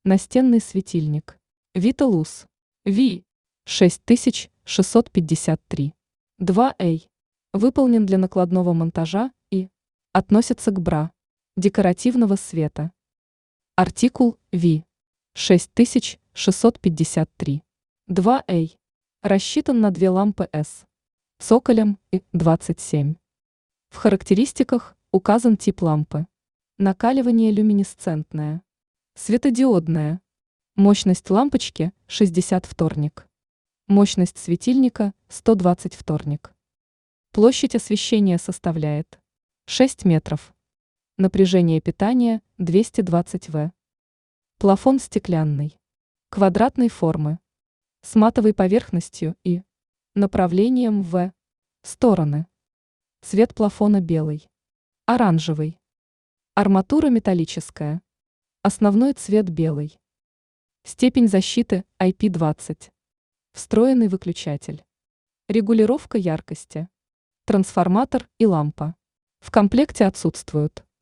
Настенный светильник. Виталус. Ви. 6653. 2А. Выполнен для накладного монтажа и относится к бра декоративного света. Артикул Ви. 6653. 2А. Рассчитан на две лампы С. Цоколем и 27. В характеристиках указан тип лампы. Накаливание люминесцентное. Светодиодная. Мощность лампочки 60 вторник. Мощность светильника 120 вторник. Площадь освещения составляет 6 метров. Напряжение питания 220 В. Плафон стеклянный. Квадратной формы. С матовой поверхностью и направлением в стороны. Цвет плафона белый. Оранжевый. Арматура металлическая. Основной цвет белый. Степень защиты IP20. Встроенный выключатель. Регулировка яркости. Трансформатор и лампа. В комплекте отсутствуют.